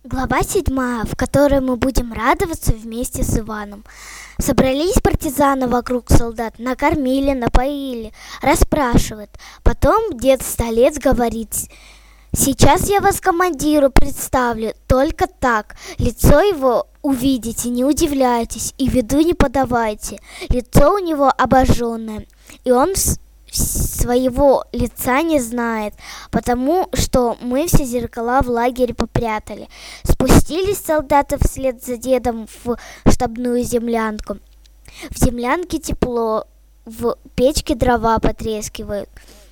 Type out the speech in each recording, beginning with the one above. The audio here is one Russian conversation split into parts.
Глава 7, в которой мы будем радоваться вместе с Иваном. Собрались партизаны вокруг солдат, накормили, напоили, расспрашивают. Потом дед Столец говорит: «Сейчас я вас командиру представлю, только так. Лицо его увидите, не удивляйтесь, и виду не подавайте. Лицо у него обожженное, и он своего лица не знает, потому что мы все зеркала в лагере попрятали». Спустились солдаты вслед за дедом в штабную землянку. В землянке тепло, в печке дрова потрескивают.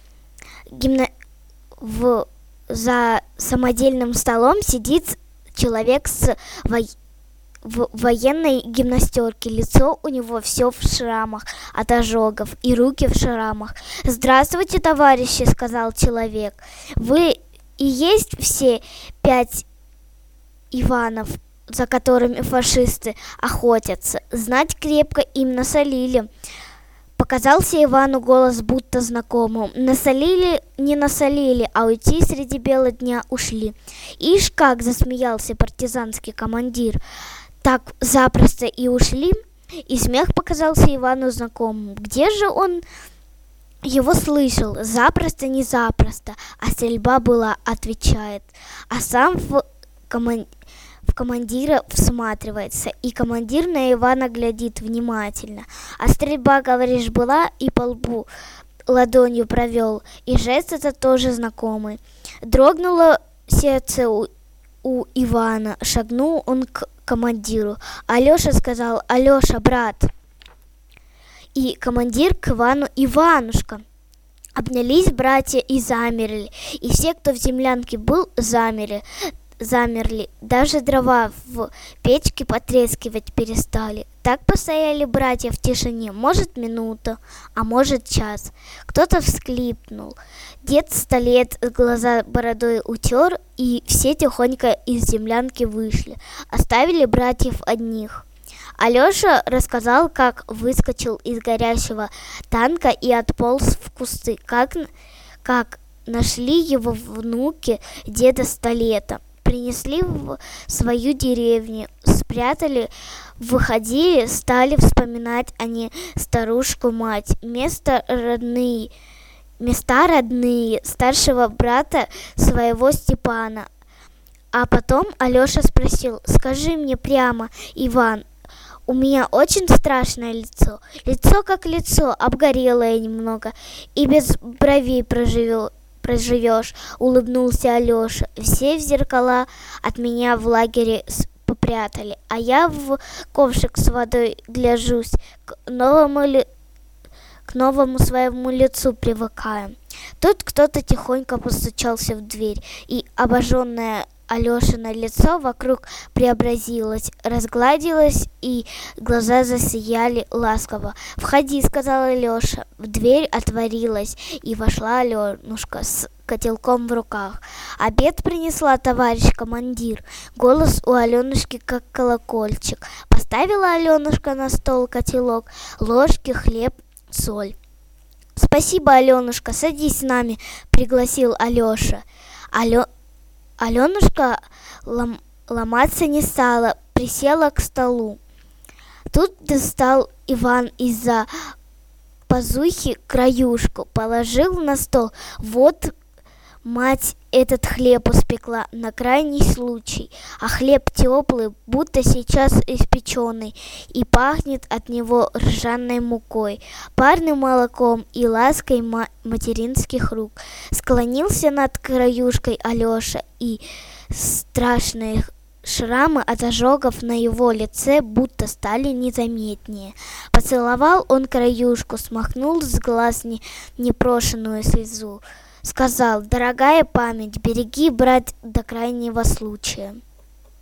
За самодельным столом сидит человек в военной гимнастерке. Лицо у него все в шрамах от ожогов и руки в шрамах. «Здравствуйте, товарищи», — сказал человек. «Вы и есть все 5 Иванов, за которыми фашисты охотятся? Знать крепко им насолили». Показался Ивану голос будто знакомым. Насолили, не насолили, а уйти среди бела дня ушли. Ишь как засмеялся партизанский командир. Так запросто и ушли? И смех показался Ивану знакомым. Где же он его слышал? Запросто, не запросто, а стрельба была, отвечает. А сам в командира всматривается, и командир на Ивана глядит внимательно. «А стрельба, говоришь, была?» И по лбу ладонью провел, и жест это тоже знакомый. Дрогнуло сердце у Ивана, шагнул он к командиру. «Алеша», — сказал, — «Алеша, брат». И командир к Ивану: «Иванушка». Обнялись братья и замерли, и все, кто в землянке был, замерли. Даже дрова в печке потрескивать перестали. Так постояли братья в тишине, может, минуту, а может, час. Кто-то всхлипнул. Дед Столец глаза бородой утер, и все тихонько из землянки вышли. Оставили братьев одних. Алеша рассказал, как выскочил из горящего танка и отполз в кусты, как нашли его внуки деда Столета. Принесли в свою деревню, спрятали, выходили, стали вспоминать они старушку-мать, места родные старшего брата своего Степана. А потом Алеша спросил: «Скажи мне прямо, Иван, у меня очень страшное лицо. Лицо как лицо, обгорелое немного, и без бровей проживешь», — улыбнулся Алеша. «Все в зеркала от меня в лагере попрятали, а я в ковшик с водой гляжусь, к новому своему лицу привыкаю». Тут кто-то тихонько постучался в дверь, и обожженное Алешино лицо вокруг преобразилось, разгладилось, и глаза засияли ласково. «Входи», — сказал Алеша. В дверь отворилась, и вошла Аленушка с котелком в руках. «Обед принесла, товарищ командир». Голос у Аленушки как колокольчик. Поставила Аленушка на стол котелок, ложки, хлеб, соль. «Спасибо, Аленушка, садись с нами», — пригласил Алеша. Аленушка ломаться не стала, присела к столу. Тут достал Иван из-за пазухи краюшку, положил на стол. «Вот мать этот хлеб испекла на крайний случай, а хлеб теплый, будто сейчас испеченный, и пахнет от него ржаной мукой, парным молоком и лаской материнских рук». Склонился над краюшкой Алеша, и страшные шрамы от ожогов на его лице будто стали незаметнее. Поцеловал он краюшку, смахнул с глаз непрошенную слезу. Сказал: «Дорогая память, береги, брат, до крайнего случая».